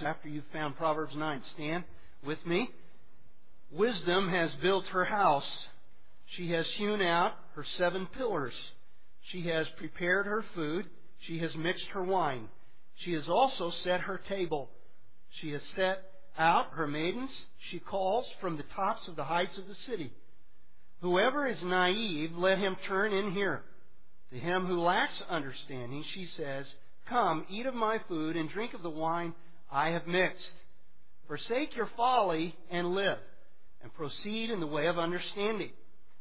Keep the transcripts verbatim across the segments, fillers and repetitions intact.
after you've found Proverbs nine. Stand with me. Wisdom has built her house. She has hewn out her seven pillars. She has prepared her food. She has mixed her wine. She has also set her table. She has set out her maidens. She calls from the tops of the heights of the city. Whoever is naive, let him turn in here. To him who lacks understanding, she says, Come, eat of my food and drink of the wine I have mixed. Forsake your folly and live, and proceed in the way of understanding.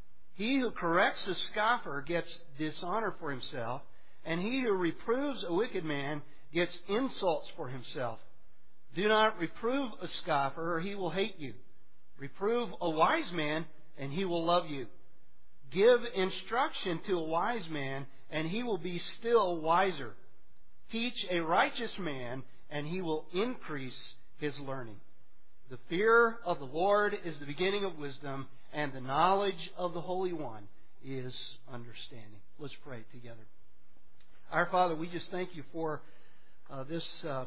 He who corrects a scoffer gets dishonor for himself, and he who reproves a wicked man gets insults for himself. Do not reprove a scoffer, or he will hate you. Reprove a wise man, and he will love you. Give instruction to a wise man, and he will be still wiser. Teach a righteous man, and he will increase his learning. The fear of the Lord is the beginning of wisdom, and the knowledge of the Holy One is understanding. Let's pray together. Our Father, we just thank you for uh, this uh,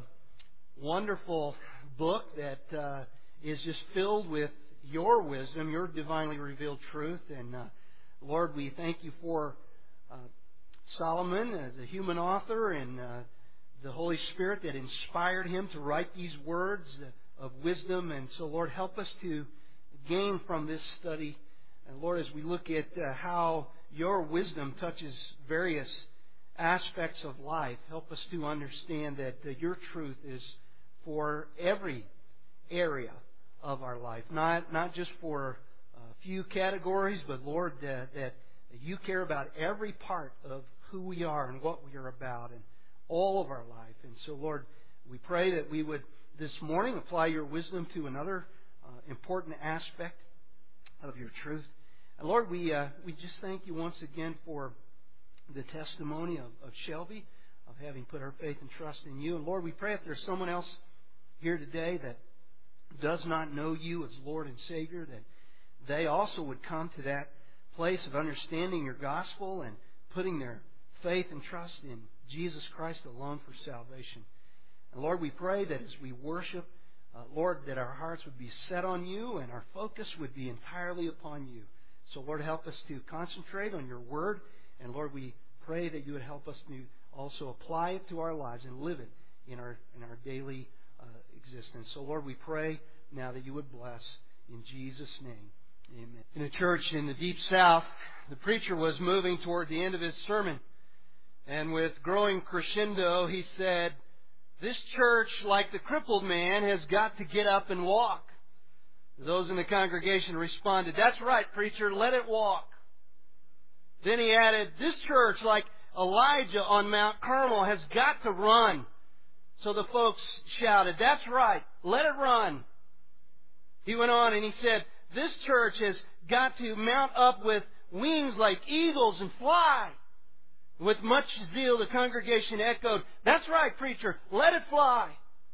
wonderful book that uh, is just filled with your wisdom, your divinely revealed truth. And uh, Lord, we thank you for uh, Solomon as a human author and uh, the Holy Spirit that inspired him to write these words of wisdom. And so, Lord, help us to gain from this study. And Lord, as we look at uh, how your wisdom touches various aspects of life, help us to understand that uh, your truth is for every area of our life, not not just for a few categories, but Lord, uh, that you care about every part of who we are and what we are about and all of our life. And so, Lord, we pray that we would this morning apply your wisdom to another uh, important aspect of your truth. And Lord, we uh, we just thank you once again for the testimony of, of Shelby, of having put her faith and trust in you. And Lord, we pray if there's someone else here today that does not know you as Lord and Savior, that they also would come to that place of understanding your gospel and putting their faith and trust in Jesus Christ alone for salvation. And Lord, we pray that as we worship, uh, Lord, that our hearts would be set on you and our focus would be entirely upon you. So Lord, help us to concentrate on your word. And Lord, we pray that you would help us to also apply it to our lives and live it in our in our daily uh, existence. So Lord, we pray now that you would bless in Jesus' name. Amen. In a church in the Deep South, the preacher was moving toward the end of his sermon. And with growing crescendo, he said, "This church, like the crippled man, has got to get up and walk." Those in the congregation responded, "That's right, preacher, let it walk." Then he added, "This church, like Elijah on Mount Carmel, has got to run." So the folks shouted, "That's right, let it run." He went on and he said, "This church has got to mount up with wings like eagles and fly." With much zeal, the congregation echoed, "That's right, preacher, let it fly."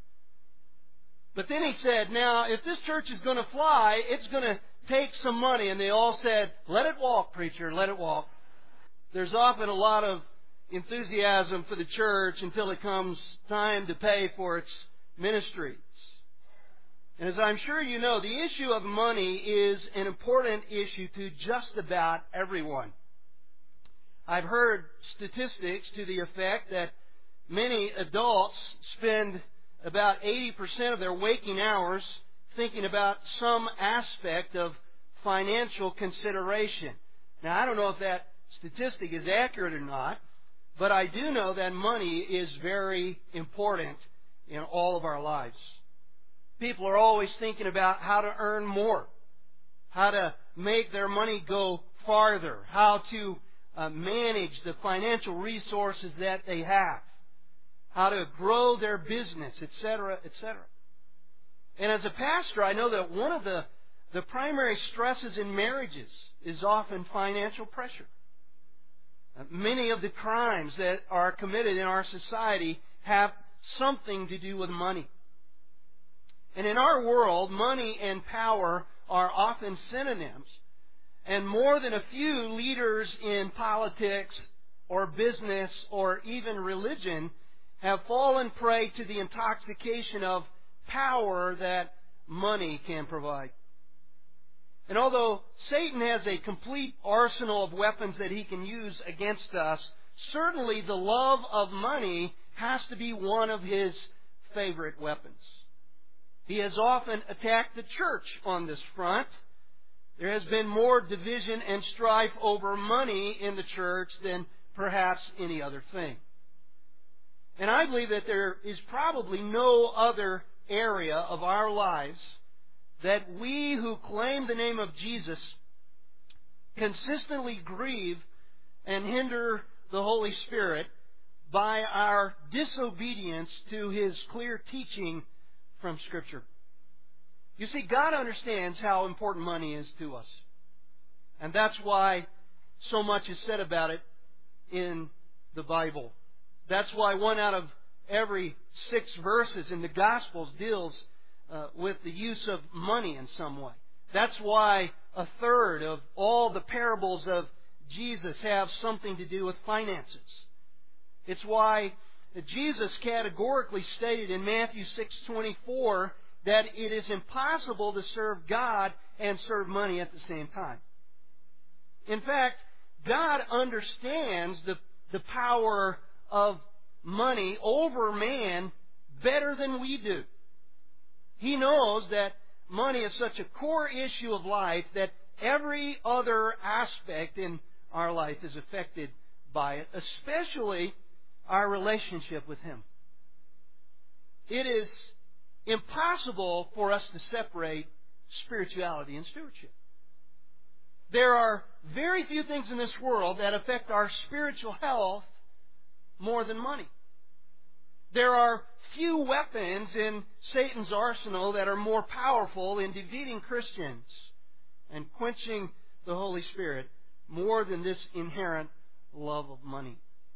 But then he said, "Now, if this church is going to fly, it's going to take some money." And they all said, "Let it walk, preacher, let it walk." There's often a lot of enthusiasm for the church until it comes time to pay for its ministries. And as I'm sure you know, the issue of money is an important issue to just about everyone. I've heard statistics to the effect that many adults spend about eighty percent of their waking hours thinking about some aspect of financial consideration. Now, I don't know if that statistic is accurate or not, but I do know that money is very important in all of our lives. People are always thinking about how to earn more, how to make their money go farther, how to uh, manage the financial resources that they have, how to grow their business, et cetera, et cetera. And as a pastor, I know that one of the, the primary stresses in marriages is often financial pressure. Uh, many of the crimes that are committed in our society have something to do with money. And in our world, money and power are often synonyms. And more than a few leaders in politics or business or even religion have fallen prey to the intoxication of power that money can provide. And although Satan has a complete arsenal of weapons that he can use against us, certainly the love of money has to be one of his favorite weapons. He has often attacked the church on this front. There has been more division and strife over money in the church than perhaps any other thing. And I believe that there is probably no other area of our lives that we who claim the name of Jesus consistently grieve and hinder the Holy Spirit by our disobedience to His clear teaching from Scripture. You see, God understands how important money is to us. And that's why so much is said about it in the Bible. That's why one out of every six verses in the Gospels deals uh, with the use of money in some way. That's why a third of all the parables of Jesus have something to do with finances. It's why Jesus categorically stated in Matthew six twenty-four that it is impossible to serve God and serve money at the same time. In fact, God understands the, the power of money over man better than we do. He knows that money is such a core issue of life that every other aspect in our life is affected by it, especially our relationship with Him. It is impossible for us to separate spirituality and stewardship. There are very few things in this world that affect our spiritual health more than money. There are few weapons in Satan's arsenal that are more powerful in defeating Christians and quenching the Holy Spirit more than this inherent love of money.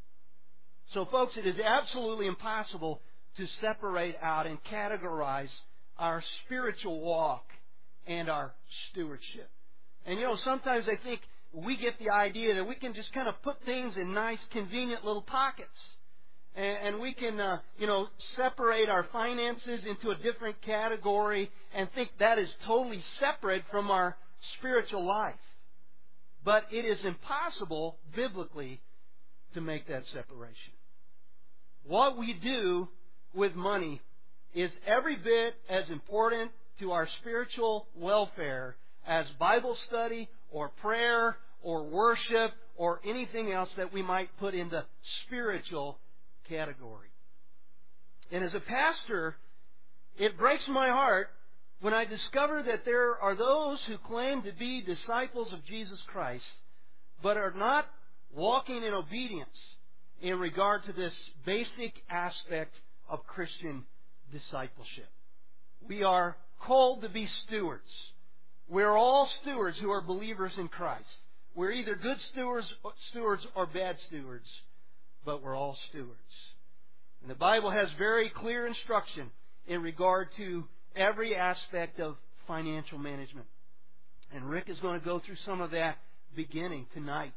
So, folks, it is absolutely impossible to separate out and categorize our spiritual walk and our stewardship. And, you know, sometimes I think we get the idea that we can just kind of put things in nice, convenient little pockets. And, and we can, uh, you know, separate our finances into a different category and think that is totally separate from our spiritual life. But it is impossible, biblically, to make that separation. What we do with money is every bit as important to our spiritual welfare as Bible study or prayer or worship or anything else that we might put in the spiritual category. And as a pastor, it breaks my heart when I discover that there are those who claim to be disciples of Jesus Christ but are not walking in obedience in regard to this basic aspect of Christian discipleship. We are called to be stewards. We're all stewards who are believers in Christ. We're either good stewards, stewards or bad stewards, but we're all stewards. And the Bible has very clear instruction in regard to every aspect of financial management. And Rick is going to go through some of that beginning tonight.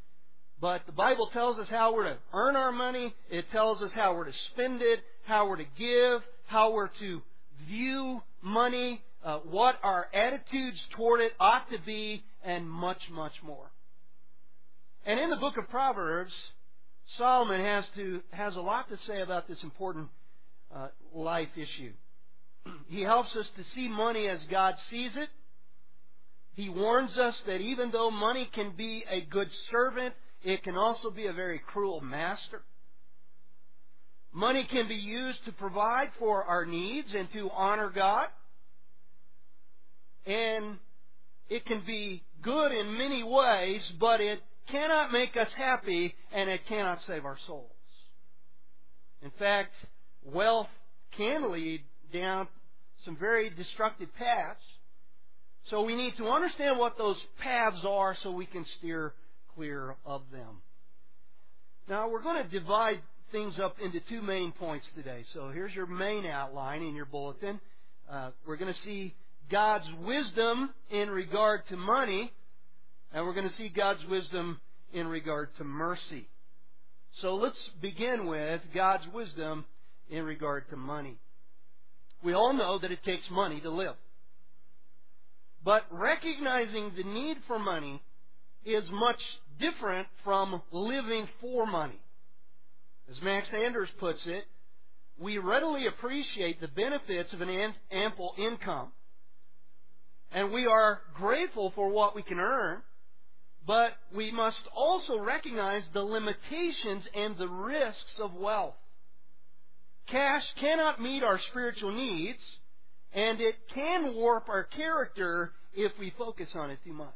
But the Bible tells us how we're to earn our money. It tells us how we're to spend it, how we're to give, how we're to view money, uh, what our attitudes toward it ought to be, and much, much more. And in the book of Proverbs, Solomon has to has a lot to say about this important uh, life issue. He helps us to see money as God sees it. He warns us that even though money can be a good servant, it can also be a very cruel master. Money can be used to provide for our needs and to honor God. And it can be good in many ways, but it cannot make us happy and it cannot save our souls. In fact, wealth can lead down some very destructive paths. So we need to understand what those paths are so we can steer clear of them. Now, we're going to divide things up into two main points today. So here's your main outline in your bulletin. Uh, we're going to see God's wisdom in regard to money, and we're going to see God's wisdom in regard to mercy. So let's begin with God's wisdom in regard to money. We all know that it takes money to live. But recognizing the need for money is much different from living for money. As Max Anders puts it, we readily appreciate the benefits of an ample income, and we are grateful for what we can earn, but we must also recognize the limitations and the risks of wealth. Cash cannot meet our spiritual needs, and it can warp our character if we focus on it too much.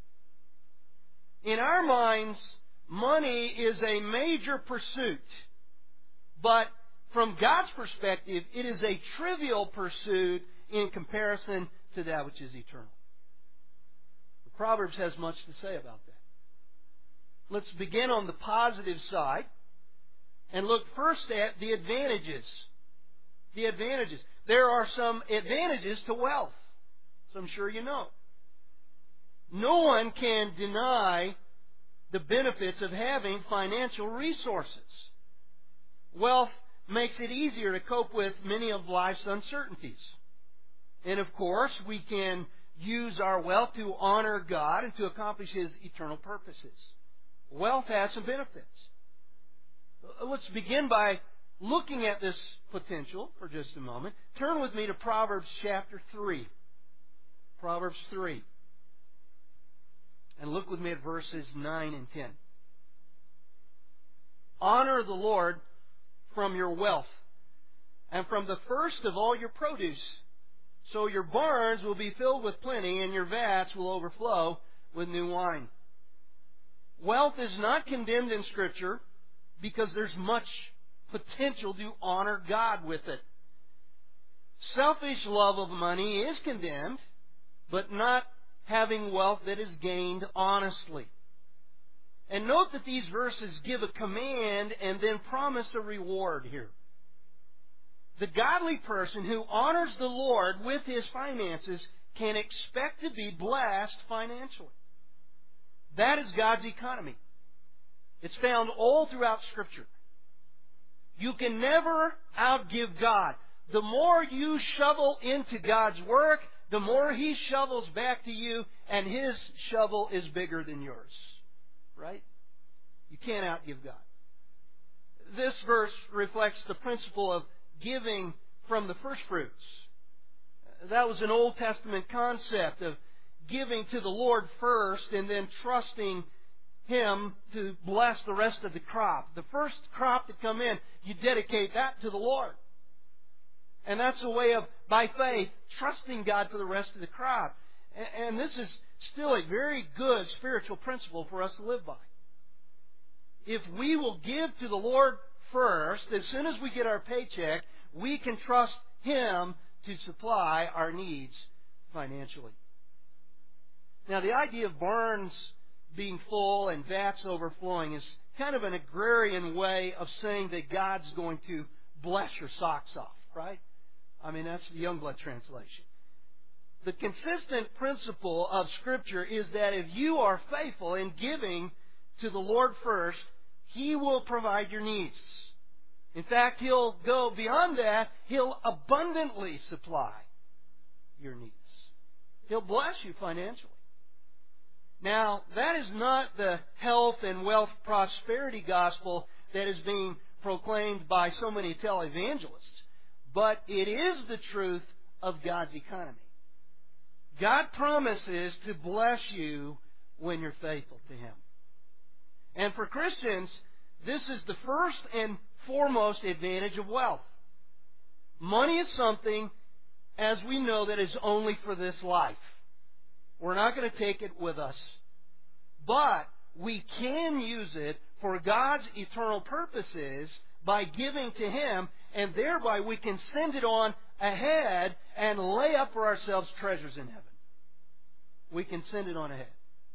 In our minds, money is a major pursuit, but from God's perspective, it is a trivial pursuit in comparison to that which is eternal. The Proverbs has much to say about that. Let's begin on the positive side and look first at the advantages. The advantages. There are some advantages to wealth, so I'm sure you know. No one can deny the benefits of having financial resources. Wealth makes it easier to cope with many of life's uncertainties. And of course, we can use our wealth to honor God and to accomplish His eternal purposes. Wealth has some benefits. Let's begin by looking at this potential for just a moment. Turn with me to Proverbs chapter three. Proverbs three. And look with me at verses nine and ten. Honor the Lord from your wealth, and from the first of all your produce. So your barns will be filled with plenty, and your vats will overflow with new wine. Wealth is not condemned in Scripture because there's much potential to honor God with it. Selfish love of money is condemned, but not having wealth that is gained honestly. And note that these verses give a command and then promise a reward here. The godly person who honors the Lord with his finances can expect to be blessed financially. That is God's economy. It's found all throughout Scripture. You can never outgive God. The more you shovel into God's work, the more He shovels back to you, and His shovel is bigger than yours. Right? You can't outgive God. This verse reflects the principle of giving from the first fruits. That was an Old Testament concept of giving to the Lord first and then trusting Him to bless the rest of the crop. The first crop to come in, you dedicate that to the Lord. And that's a way of, by faith, trusting God for the rest of the crop. And this is still a very good spiritual principle for us to live by. If we will give to the Lord first, as soon as we get our paycheck, we can trust Him to supply our needs financially. Now, the idea of barns being full and vats overflowing is kind of an agrarian way of saying that God's going to bless your socks off, right? I mean, that's the Youngblood translation. The consistent principle of Scripture is that if you are faithful in giving to the Lord first, He will provide your needs. In fact, He'll go beyond that. He'll abundantly supply your needs. He'll bless you financially. Now, that is not the health and wealth prosperity gospel that is being proclaimed by so many televangelists, but it is the truth of God's economy. God promises to bless you when you're faithful to Him. And for Christians, this is the first and foremost advantage of wealth. Money is something, as we know, that is only for this life. We're not going to take it with us. But we can use it for God's eternal purposes by giving to Him, and thereby we can send it on ahead and lay up for ourselves treasures in heaven. We can send it on ahead.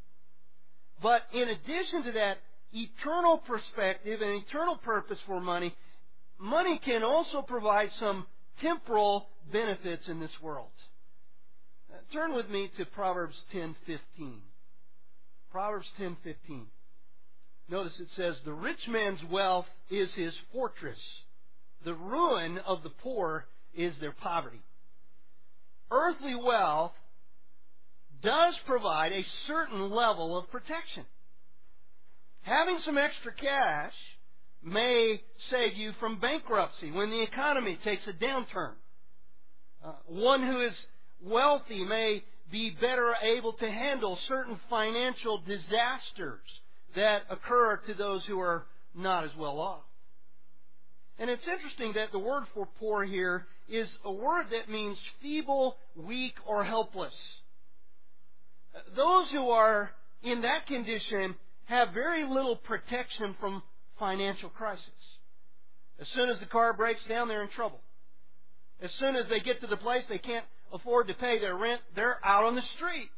But in addition to that eternal perspective and eternal purpose for money, money can also provide some temporal benefits in this world. Uh, turn with me to Proverbs ten fifteen. Proverbs ten fifteen. Notice it says, "The rich man's wealth is his fortress. The ruin of the poor is their poverty. Earthly wealth does provide a certain level of protection. Having some extra cash may save you from bankruptcy when the economy takes a downturn. Uh, one who is wealthy may be better able to handle certain financial disasters that occur to those who are not as well off. And it's interesting that the word for poor here is a word that means feeble, weak, or helpless. Those who are in that condition have very little protection from financial crisis. As soon as the car breaks down, they're in trouble. As soon as they get to the place they can't afford to pay their rent, they're out on the street.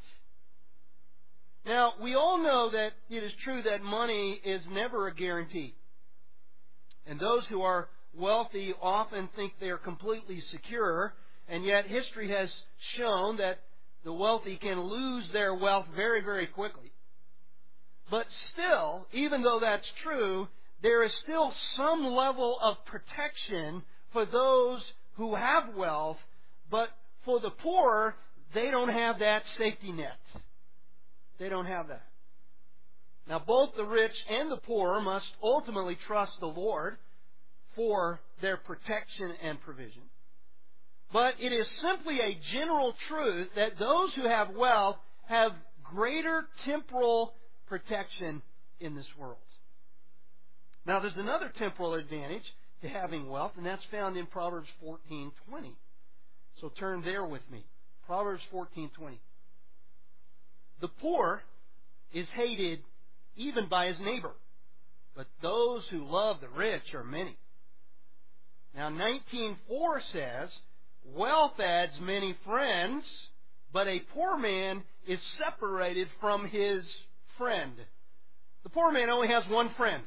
Now, we all know that it is true that money is never a guarantee. And those who are wealthy often think they are completely secure, and yet history has shown that the wealthy can lose their wealth very, very quickly. But still, even though that's true, there is still some level of protection for those who have wealth, but for the poor, they don't have that safety net. They don't have that. Now, both the rich and the poor must ultimately trust the Lord for their protection and provision. But it is simply a general truth that those who have wealth have greater temporal protection in this world. Now, there's another temporal advantage to having wealth, and that's found in Proverbs fourteen twenty. So turn there with me. Proverbs fourteen twenty. The poor is hated even by his neighbor, but those who love the rich are many. Now, nineteen four says, wealth adds many friends, but a poor man is separated from his friend. The poor man only has one friend,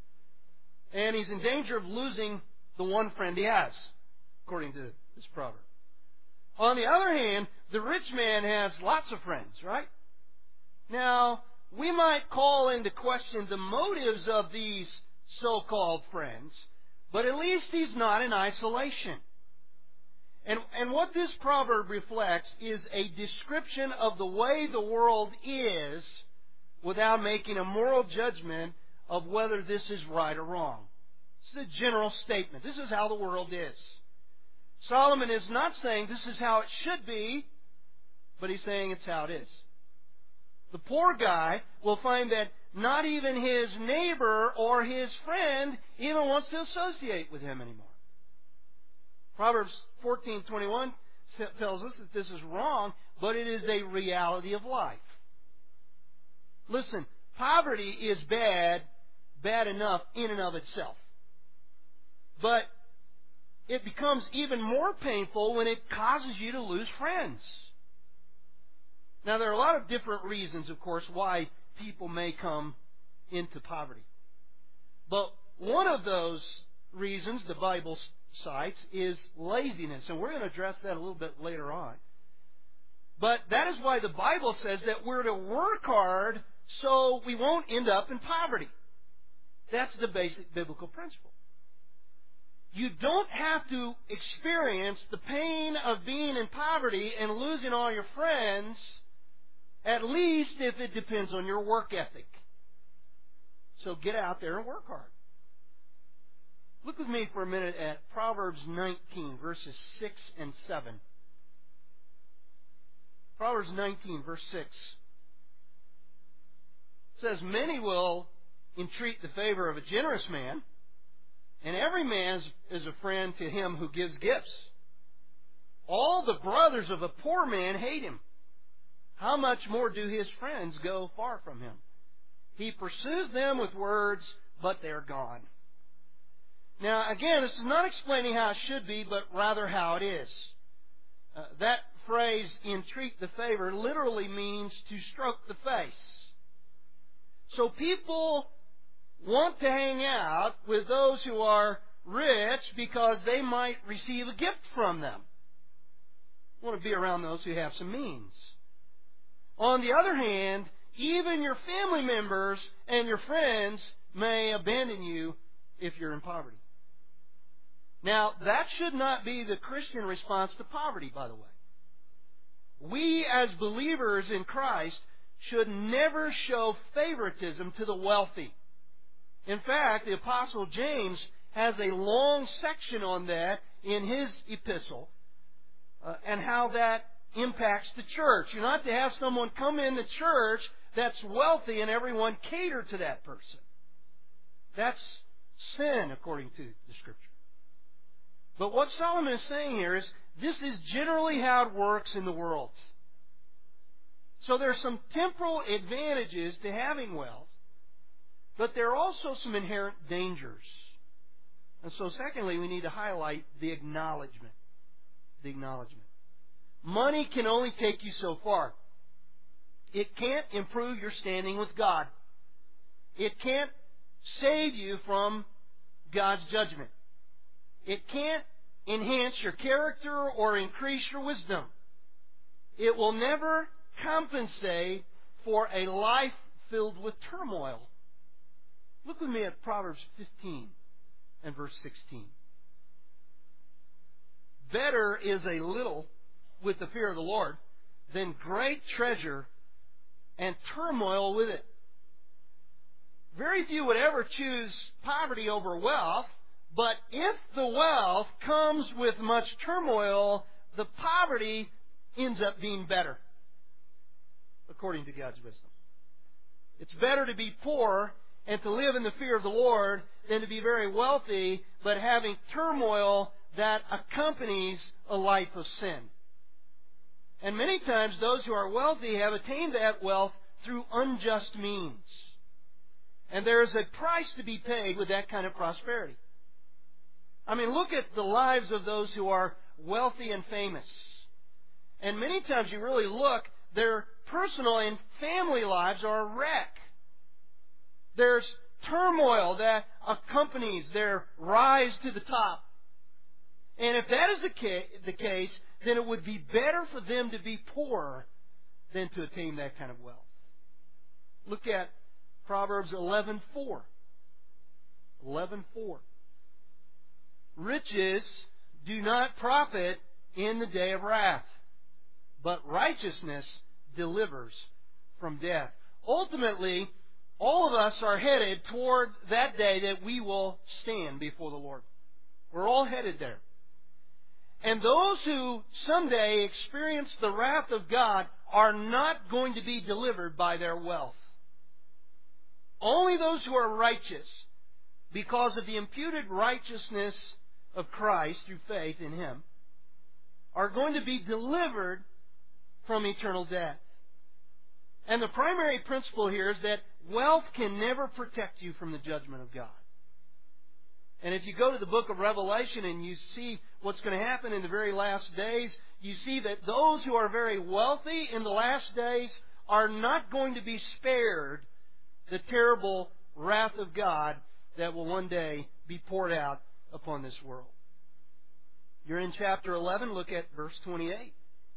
and he's in danger of losing the one friend he has, according to this proverb. On the other hand, the rich man has lots of friends, right? Now, we might call into question the motives of these so-called friends, but at least he's not in isolation. And, and what this proverb reflects is a description of the way the world is without making a moral judgment of whether this is right or wrong. This is a general statement. This is how the world is. Solomon is not saying this is how it should be, but he's saying it's how it is. The poor guy will find that not even his neighbor or his friend even wants to associate with him anymore. Proverbs fourteen twenty-one tells us that this is wrong, but it is a reality of life. Listen, poverty is bad, bad enough in and of itself. But it becomes even more painful when it causes you to lose friends. Now, there are a lot of different reasons, of course, why people may come into poverty. But one of those reasons the Bible cites is laziness, and we're going to address that a little bit later on. But that is why the Bible says that we're to work hard so we won't end up in poverty. That's the basic biblical principle. You don't have to experience the pain of being in poverty and losing all your friends, at least if it depends on your work ethic. So get out there and work hard. Look with me for a minute at Proverbs nineteen, verses six and seven. Proverbs nineteen, verse six. It says, many will entreat the favor of a generous man, and every man is a friend to him who gives gifts. All the brothers of a poor man hate him. How much more do his friends go far from him? He pursues them with words, but they're gone. Now, again, this is not explaining how it should be, but rather how it is. Uh, that phrase, entreat the favor, literally means to stroke the face. So people want to hang out with those who are rich because they might receive a gift from them. Want to be around those who have some means. On the other hand, even your family members and your friends may abandon you if you're in poverty. Now, that should not be the Christian response to poverty, by the way. We, as believers in Christ, should never show favoritism to the wealthy. In fact, the Apostle James has a long section on that in his epistle, uh, and how that impacts the church. You're not to have someone come in the church that's wealthy and everyone cater to that person. That's sin, according to the Scripture. But what Solomon is saying here is, this is generally how it works in the world. So there are some temporal advantages to having wealth, but there are also some inherent dangers. And so secondly, we need to highlight the acknowledgement. The acknowledgement. Money can only take you so far. It can't improve your standing with God. It can't save you from God's judgment. It can't enhance your character or increase your wisdom. It will never compensate for a life filled with turmoil. Look with me at Proverbs fifteen and verse sixteen. Better is a little with the fear of the Lord than great treasure and turmoil with it. Very few would ever choose poverty over wealth, but if the wealth comes with much turmoil, the poverty ends up being better, according to God's wisdom. It's better to be poor and to live in the fear of the Lord than to be very wealthy, but having turmoil that accompanies a life of sin. And many times those who are wealthy have attained that wealth through unjust means. And there is a price to be paid with that kind of prosperity. I mean, look at the lives of those who are wealthy and famous. And many times you really look, their personal and family lives are a wreck. There's turmoil that accompanies their rise to the top. And if that is the case, the case, then it would be better for them to be poor than to attain that kind of wealth. Look at Proverbs eleven four. eleven four. Riches do not profit in the day of wrath, but righteousness delivers from death. Ultimately, all of us are headed toward that day that we will stand before the Lord. We're all headed there. And those who someday experience the wrath of God are not going to be delivered by their wealth. Only those who are righteous, because of the imputed righteousness of Christ through faith in Him, are going to be delivered from eternal death. And the primary principle here is that wealth can never protect you from the judgment of God. And if you go to the book of Revelation and you see what's going to happen in the very last days, you see that those who are very wealthy in the last days are not going to be spared the terrible wrath of God that will one day be poured out upon this world. You're in chapter eleven, look at verse twenty-eight.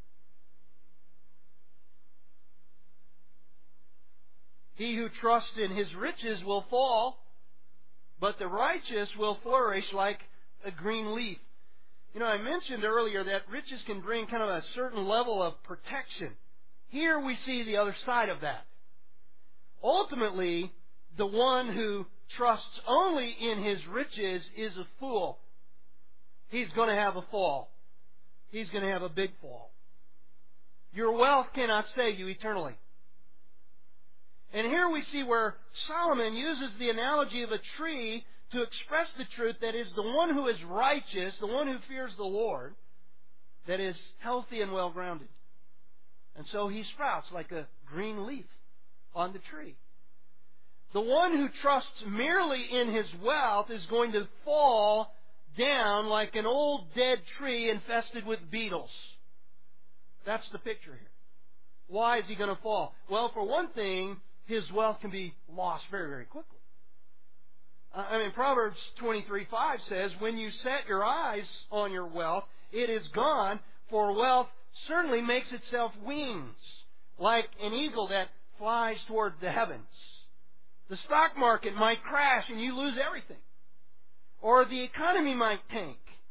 He who trusts in his riches will fall, but the righteous will flourish like a green leaf. You know, I mentioned earlier that riches can bring kind of a certain level of protection. Here we see the other side of that. Ultimately, the one who trusts only in his riches is a fool. He's going to have a fall. He's going to have a big fall. Your wealth cannot save you eternally. And here we see where Solomon uses the analogy of a tree to express the truth that is the one who is righteous, the one who fears the Lord, that is healthy and well-grounded. And so he sprouts like a green leaf on the tree. The one who trusts merely in his wealth is going to fall down like an old dead tree infested with beetles. That's the picture here. Why is he going to fall? Well, for one thing, his wealth can be lost very, very quickly. I mean, Proverbs twenty-three five says, when you set your eyes on your wealth, it is gone, for wealth certainly makes itself wings, like an eagle that flies toward the heavens. The stock market might crash and you lose everything. Or the economy might tank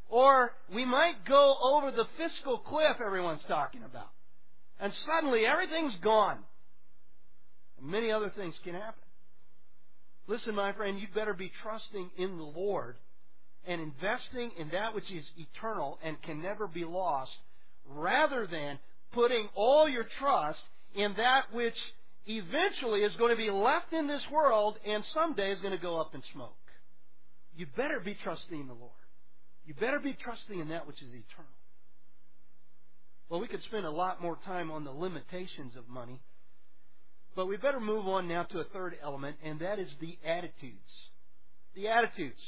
Or we might go over the fiscal cliff everyone's talking about. And suddenly everything's gone. And many other things can happen. Listen, my friend, you'd better be trusting in the Lord and investing in that which is eternal and can never be lost, rather than putting all your trust in that which eventually is going to be left in this world and someday is going to go up in smoke. You better be trusting in the Lord. You better be trusting in that which is eternal. Well, we could spend a lot more time on the limitations of money, but we better move on now to a third element, and that is the attitudes. The attitudes.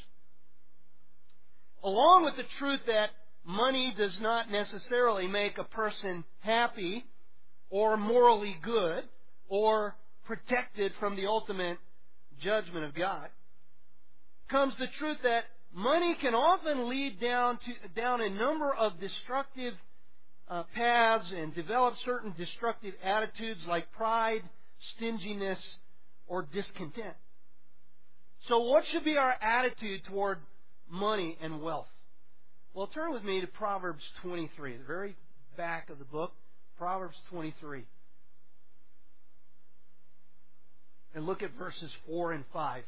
Along with the truth that money does not necessarily make a person happy or morally good or protected from the ultimate judgment of God, comes the truth that money can often lead down to down a number of destructive uh, paths and develop certain destructive attitudes like pride, stinginess, or discontent. So what should be our attitude toward money and wealth? Well, turn with me to Proverbs twenty-three, the very back of the book, Proverbs twenty-three. And look at verses four and five.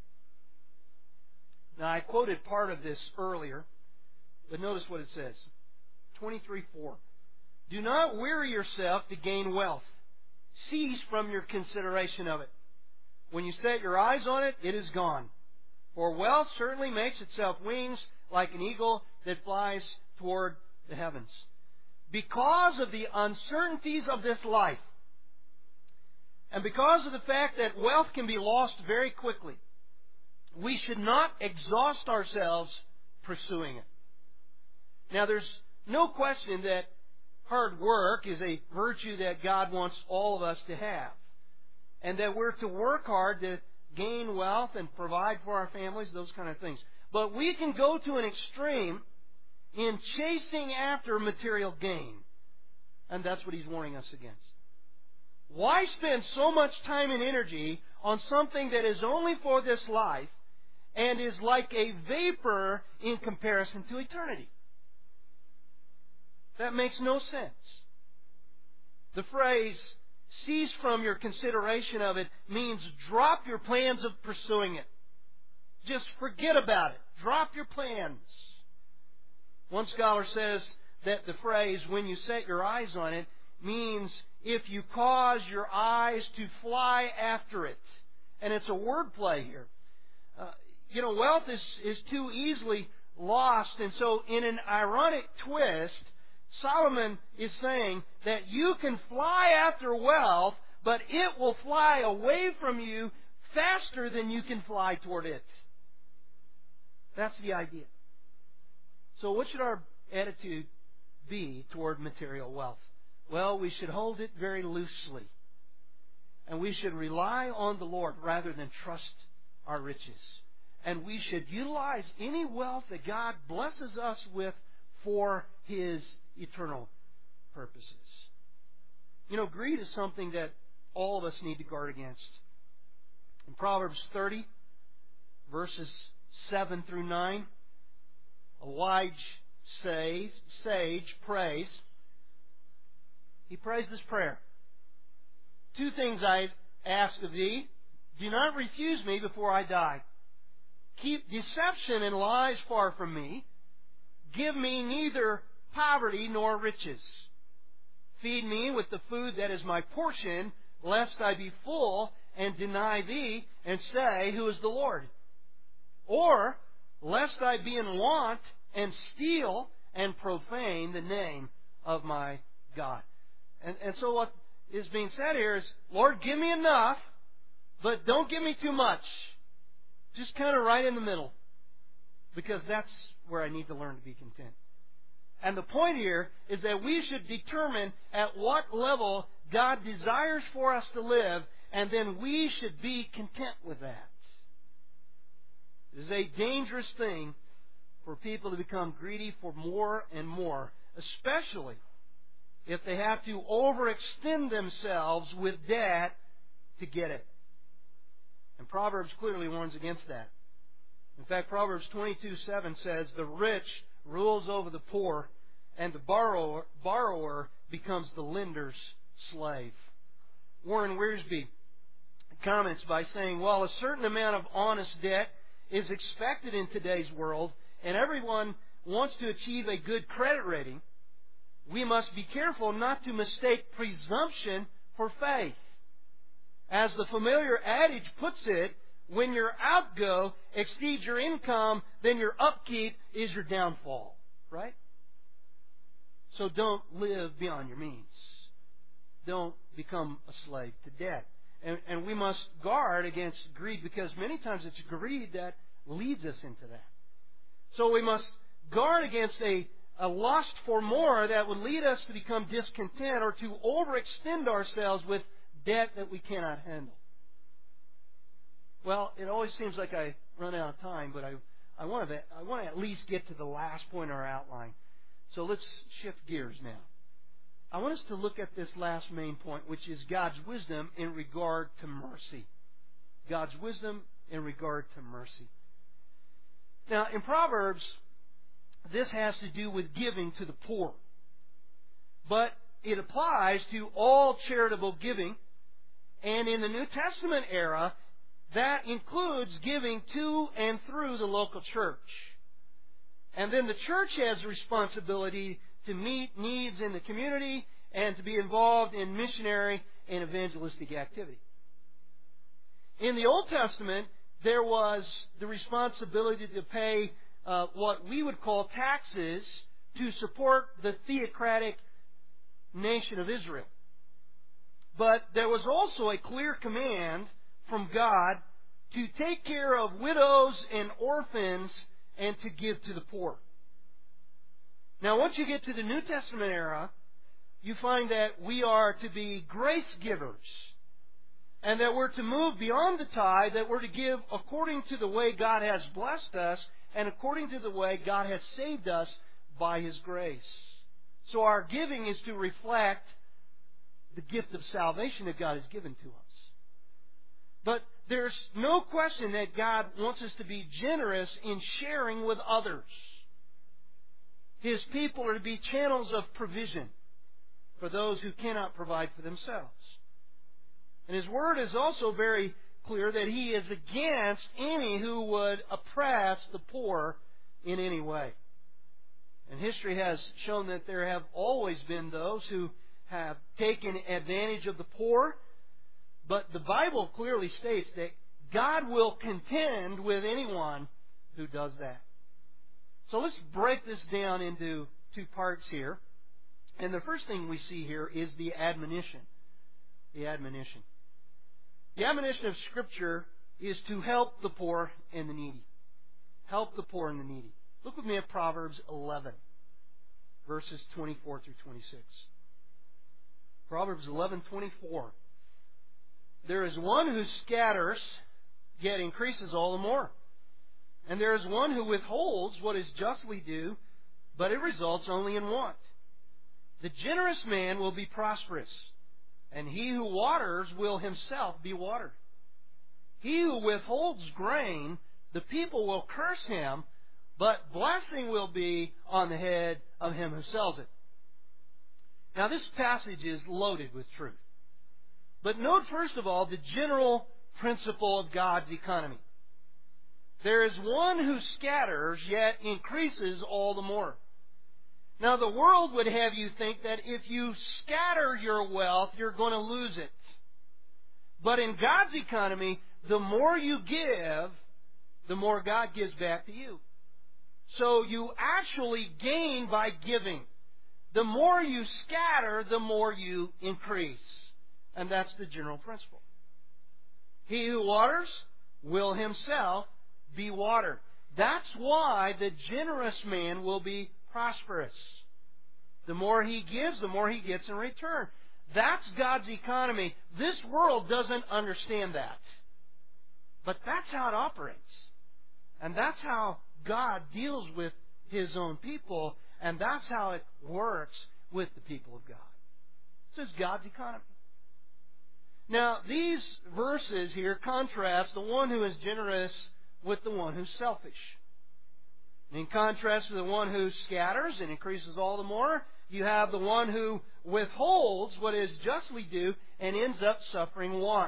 Now, I quoted part of this earlier, but notice what it says. twenty-three four. Do not weary yourself to gain wealth. Cease from your consideration of it. When you set your eyes on it, it is gone. For wealth certainly makes itself wings like an eagle that flies toward the heavens. Because of the uncertainties of this life, and because of the fact that wealth can be lost very quickly, we should not exhaust ourselves pursuing it. Now, there's no question that hard work is a virtue that God wants all of us to have, and that we're to work hard to gain wealth and provide for our families, those kind of things. But we can go to an extreme in chasing after material gain, and that's what He's warning us against. Why spend so much time and energy on something that is only for this life and is like a vapor in comparison to eternity? That makes no sense. The phrase, cease from your consideration of it, means drop your plans of pursuing it. Just forget about it. Drop your plans. One scholar says that the phrase, when you set your eyes on it, means if you cause your eyes to fly after it. And it's a wordplay here. Uh, you know, wealth is, is too easily lost. And so in an ironic twist, Solomon is saying that you can fly after wealth, but it will fly away from you faster than you can fly toward it. That's the idea. So what should our attitude be toward material wealth? Well, we should hold it very loosely. And we should rely on the Lord rather than trust our riches. And we should utilize any wealth that God blesses us with for His eternal purposes. You know, greed is something that all of us need to guard against. In Proverbs thirty, verses seven through nine, a wise sage, sage prays. He prays this prayer. Two things I ask of thee. Do not refuse me before I die. Keep deception and lies far from me. Give me neither poverty nor riches. Feed me with the food that is my portion, lest I be full and deny thee and say, who is the Lord? Or, lest I be in want and steal and profane the name of my God. And, and so what is being said here is, Lord, give me enough, but don't give me too much. Just kind of right in the middle. Because that's where I need to learn to be content. And the point here is that we should determine at what level God desires for us to live, and then we should be content with that. It is a dangerous thing for people to become greedy for more and more, especially if they have to overextend themselves with debt to get it. And Proverbs clearly warns against that. In fact, Proverbs twenty-two seven says, the rich rules over the poor, and the borrower, borrower becomes the lender's slave. Warren Wiersbe comments by saying, while a certain amount of honest debt is expected in today's world, and everyone wants to achieve a good credit rating, we must be careful not to mistake presumption for faith. As the familiar adage puts it, when your outgo exceeds your income, then your upkeep is your downfall. Right? So don't live beyond your means. Don't become a slave to debt. And, and we must guard against greed, because many times it's greed that leads us into that. So we must guard against a, a lust for more that would lead us to become discontent or to overextend ourselves with debt that we cannot handle. Well, it always seems like I run out of time, but I, I, want to, I want to at least get to the last point in our outline. So let's shift gears now. I want us to look at this last main point, which is God's wisdom in regard to mercy. God's wisdom in regard to mercy. Now, in Proverbs, this has to do with giving to the poor. But it applies to all charitable giving. And in the New Testament era, that includes giving to and through the local church. And then the church has a responsibility to meet needs in the community and to be involved in missionary and evangelistic activity. In the Old Testament, there was the responsibility to pay uh, what we would call taxes to support the theocratic nation of Israel. But there was also a clear command from God to take care of widows and orphans and to give to the poor. Now, once you get to the New Testament era, you find that we are to be grace givers, and that we're to move beyond the tithe, that we're to give according to the way God has blessed us and according to the way God has saved us by His grace. So our giving is to reflect the gift of salvation that God has given to us. But there's no question that God wants us to be generous in sharing with others. His people are to be channels of provision for those who cannot provide for themselves. And His Word is also very clear that He is against any who would oppress the poor in any way. And history has shown that there have always been those who have taken advantage of the poor. But the Bible clearly states that God will contend with anyone who does that. So let's break this down into two parts here. And the first thing we see here is the admonition. The admonition. The admonition of Scripture is to help the poor and the needy. Help the poor and the needy. Look with me at Proverbs eleven, verses twenty-four through twenty-six. Proverbs eleven twenty-four. There is one who scatters, yet increases all the more. And there is one who withholds what is justly due, but it results only in want. The generous man will be prosperous, and he who waters will himself be watered. He who withholds grain, the people will curse him, but blessing will be on the head of him who sells it. Now this passage is loaded with truth. But note first of all the general principle of God's economy. There is one who scatters, yet increases all the more. Now the world would have you think that if you scatter your wealth, you're going to lose it. But in God's economy, the more you give, the more God gives back to you. So you actually gain by giving. The more you scatter, the more you increase. And that's the general principle. He who waters will himself be watered. That's why the generous man will be prosperous. The more he gives, the more he gets in return. That's God's economy. This world doesn't understand that. But that's how it operates. And that's how God deals with His own people. And that's how it works with the people of God. This is God's economy. Now, these verses here contrast the one who is generous with the one who's selfish. And in contrast to the one who scatters and increases all the more, you have the one who withholds what is justly due and ends up suffering want.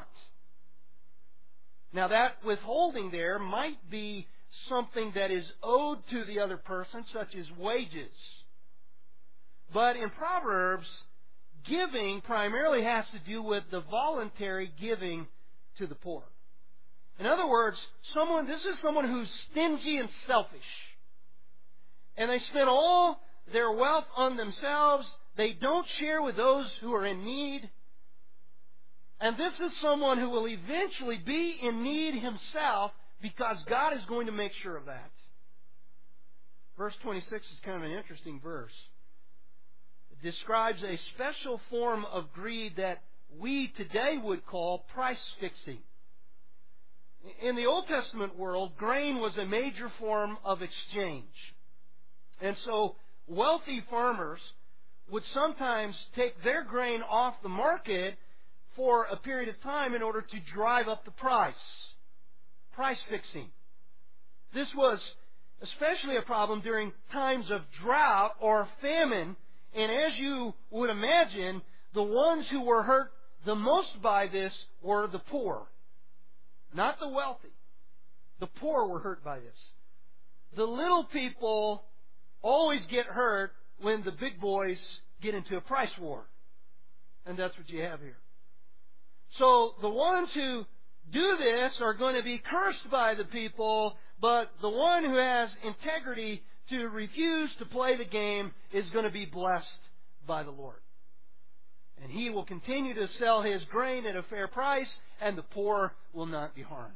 Now that withholding there might be something that is owed to the other person, such as wages. But in Proverbs, giving primarily has to do with the voluntary giving to the poor. In other words, someone this is someone who's stingy and selfish. And they spend all their wealth on themselves. They don't share with those who are in need. And this is someone who will eventually be in need himself, because God is going to make sure of that. Verse twenty-six is kind of an interesting verse. It describes a special form of greed that we today would call price fixing. In the Old Testament world, grain was a major form of exchange. And so wealthy farmers would sometimes take their grain off the market for a period of time in order to drive up the price. Price fixing. This was especially a problem during times of drought or famine, and as you would imagine, the ones who were hurt the most by this were the poor, not the wealthy. The poor were hurt by this. The little people always get hurt when the big boys get into a price war. And that's what you have here. So the ones who do this are going to be cursed by the people, but the one who has integrity to refuse to play the game is going to be blessed by the Lord. And he will continue to sell his grain at a fair price, and the poor will not be harmed.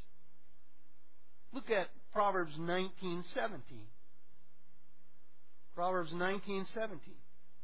Look at Proverbs nineteen seventeen. Proverbs nineteen seventeen.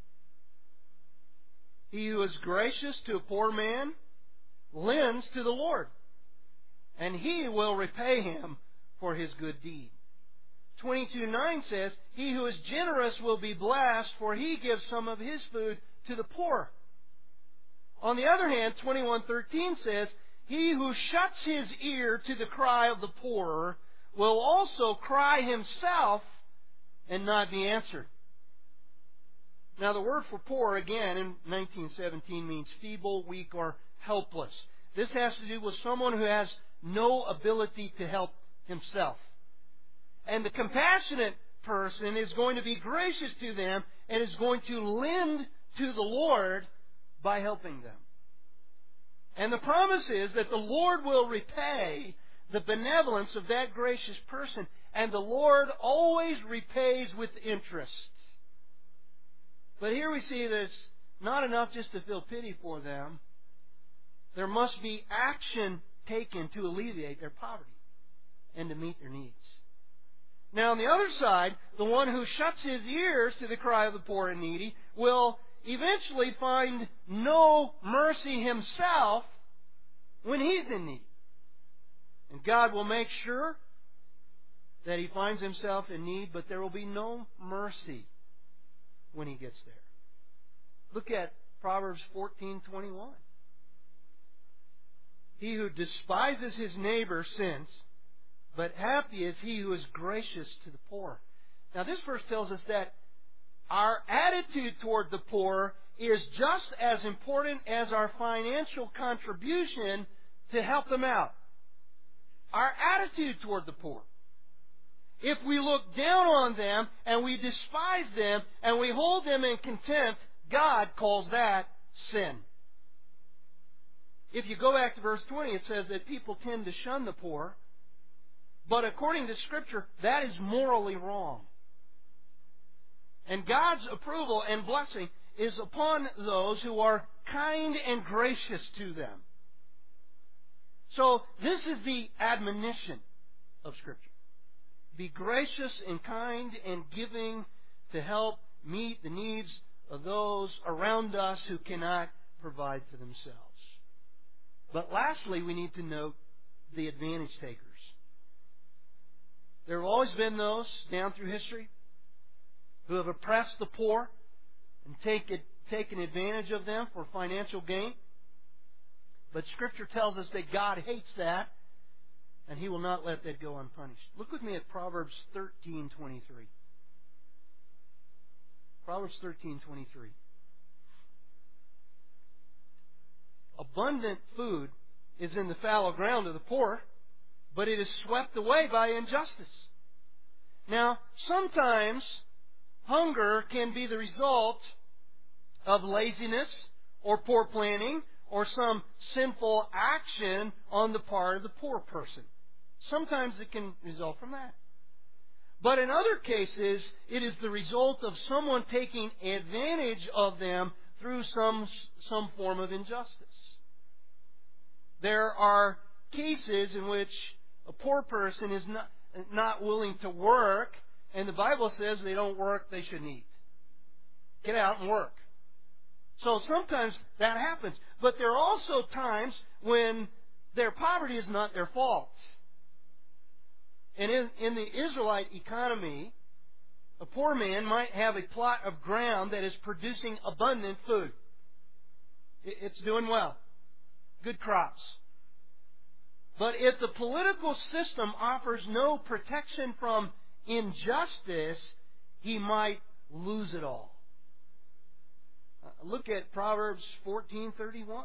He who is gracious to a poor man lends to the Lord, and He will repay him for his good deed. twenty-two nine says, he who is generous will be blessed, for he gives some of his food to the poor. On the other hand, twenty-one thirteen says, he who shuts his ear to the cry of the poor will also cry himself and not be answered. Now the word for poor, again, in nineteen seventeen means feeble, weak, or helpless. This has to do with someone who has no ability to help himself. And the compassionate person is going to be gracious to them and is going to lend to the Lord by helping them. And the promise is that the Lord will repay the benevolence of that gracious person, and the Lord always repays with interest. But here we see that it's not enough just to feel pity for them. There must be action taken to alleviate their poverty and to meet their needs. Now on the other side, the one who shuts his ears to the cry of the poor and needy will eventually find no mercy himself when he's in need. And God will make sure that he finds himself in need, but there will be no mercy when he gets there. Look at Proverbs fourteen twenty-one. He who despises his neighbor sins, but happy is he who is gracious to the poor. Now this verse tells us that our attitude toward the poor is just as important as our financial contribution to help them out. Our attitude toward the poor. If we look down on them and we despise them and we hold them in contempt, God calls that sin. If you go back to verse twenty, it says that people tend to shun the poor. But according to Scripture, that is morally wrong. And God's approval and blessing is upon those who are kind and gracious to them. So this is the admonition of Scripture. Be gracious and kind and giving to help meet the needs of those around us who cannot provide for themselves. But lastly, we need to note the advantage takers. There have always been those down through history who have oppressed the poor and taken, taken advantage of them for financial gain. But Scripture tells us that God hates that, and He will not let that go unpunished. Look with me at Proverbs thirteen twenty-three. Proverbs thirteen twenty-three. Abundant food is in the fallow ground of the poor, but it is swept away by injustice. Now, sometimes hunger can be the result of laziness or poor planning or some sinful action on the part of the poor person. Sometimes it can result from that. But in other cases, it is the result of someone taking advantage of them through some, some form of injustice. There are cases in which a poor person is not, not willing to work, and the Bible says they don't work, they shouldn't eat. Get out and work. So sometimes that happens. But there are also times when their poverty is not their fault. And in, in the Israelite economy, a poor man might have a plot of ground that is producing abundant food. It's doing well. Good crops. But if the political system offers no protection from injustice, he might lose it all. Uh, look at Proverbs fourteen thirty-one.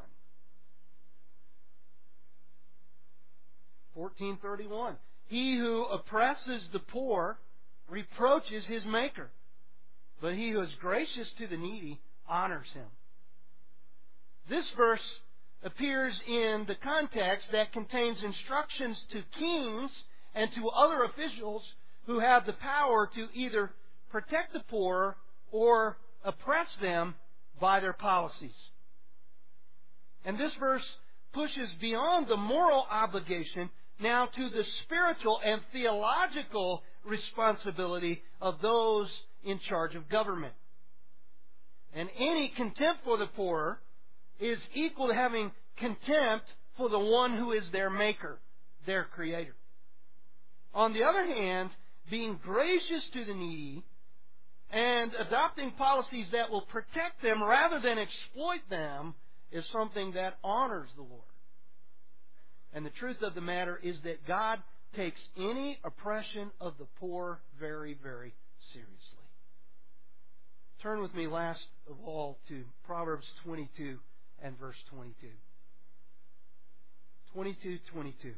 fourteen thirty-one. He who oppresses the poor reproaches his maker, but he who is gracious to the needy honors him. This verse appears in the context that contains instructions to kings and to other officials who have the power to either protect the poor or oppress them by their policies. And this verse pushes beyond the moral obligation now to the spiritual and theological responsibility of those in charge of government. And any contempt for the poor is equal to having contempt for the one who is their maker, their creator. On the other hand, being gracious to the needy and adopting policies that will protect them rather than exploit them is something that honors the Lord. And the truth of the matter is that God takes any oppression of the poor very, very seriously. Turn with me last of all to Proverbs twenty-two and verse twenty-two. twenty-two twenty-two.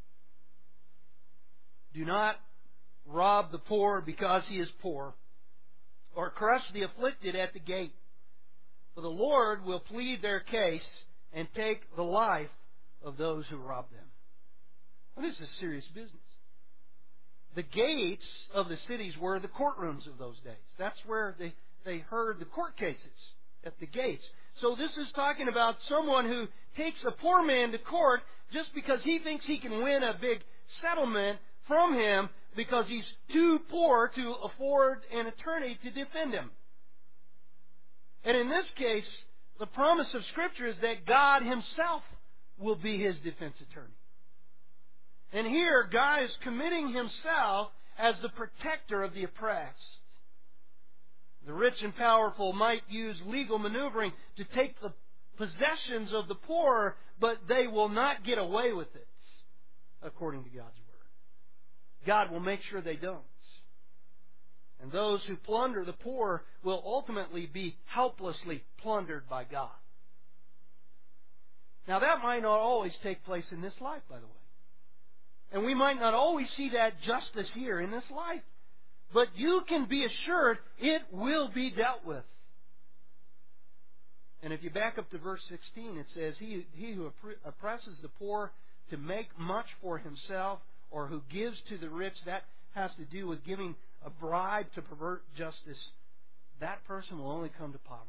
Do not rob the poor because he is poor, or crush the afflicted at the gate. For the Lord will plead their case and take the life of those who rob them. Well, this is serious business. The gates of the cities were the courtrooms of those days. That's where they, they heard the court cases, at the gates. So this is talking about someone who takes a poor man to court just because he thinks he can win a big settlement from him because he's too poor to afford an attorney to defend him. And in this case, the promise of Scripture is that God Himself will be his defense attorney. And here, God is committing Himself as the protector of the oppressed. The rich and powerful might use legal maneuvering to take the possessions of the poor, but they will not get away with it, according to God's Word. God will make sure they don't. And those who plunder the poor will ultimately be helplessly plundered by God. Now, that might not always take place in this life, by the way. And we might not always see that justice here in this life. But you can be assured it will be dealt with. And if you back up to verse sixteen, it says, He, he who oppresses the poor to make much for himself, or who gives to the rich, that has to do with giving a bribe to pervert justice, that person will only come to poverty.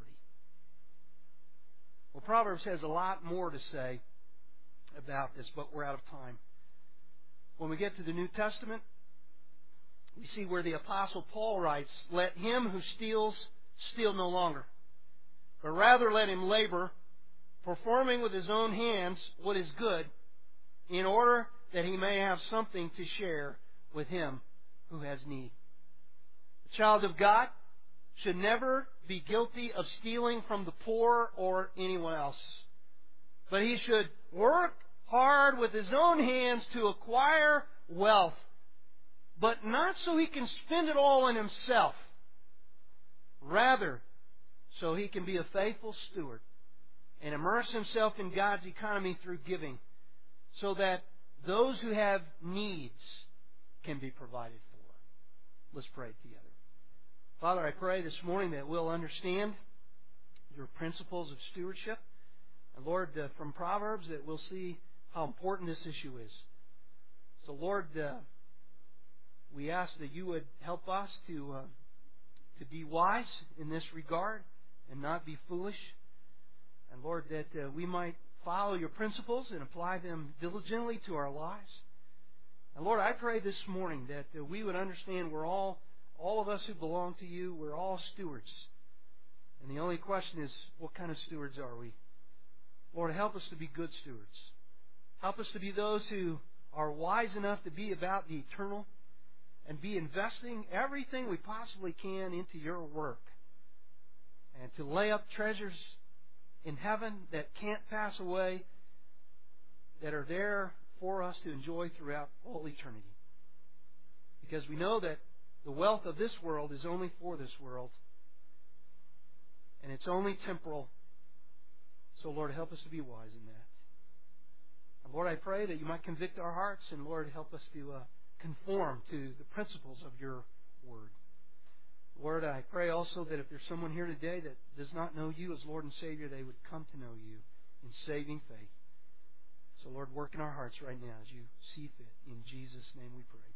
Well, Proverbs has a lot more to say about this, but we're out of time. When we get to the New Testament, we see where the Apostle Paul writes, Let him who steals steal no longer, but rather let him labor, performing with his own hands what is good, in order that he may have something to share with him who has need. The child of God should never be guilty of stealing from the poor or anyone else, but he should work hard with his own hands to acquire wealth, but not so he can spend it all on himself. Rather, so he can be a faithful steward and immerse himself in God's economy through giving, so that those who have needs can be provided for. Let's pray together. Father, I pray this morning that we'll understand your principles of stewardship. And Lord, uh, from Proverbs, that we'll see how important this issue is. So Lord, uh, we ask that you would help us to uh, to be wise in this regard and not be foolish. And Lord, that uh, we might follow your principles and apply them diligently to our lives. And Lord, I pray this morning that uh, we would understand we're all, all of us who belong to you, we're all stewards. And the only question is, what kind of stewards are we? Lord, help us to be good stewards. Help us to be those who are wise enough to be about the eternal and be investing everything we possibly can into your work, and to lay up treasures in heaven that can't pass away, that are there for us to enjoy throughout all eternity. Because we know that the wealth of this world is only for this world, and it's only temporal. So Lord, help us to be wise in that. And Lord, I pray that you might convict our hearts, and Lord, help us to uh, conform to the principles of your word. Lord, I pray also that if there's someone here today that does not know you as Lord and Savior, they would come to know you in saving faith. So Lord, work in our hearts right now as you see fit. In Jesus' name we pray.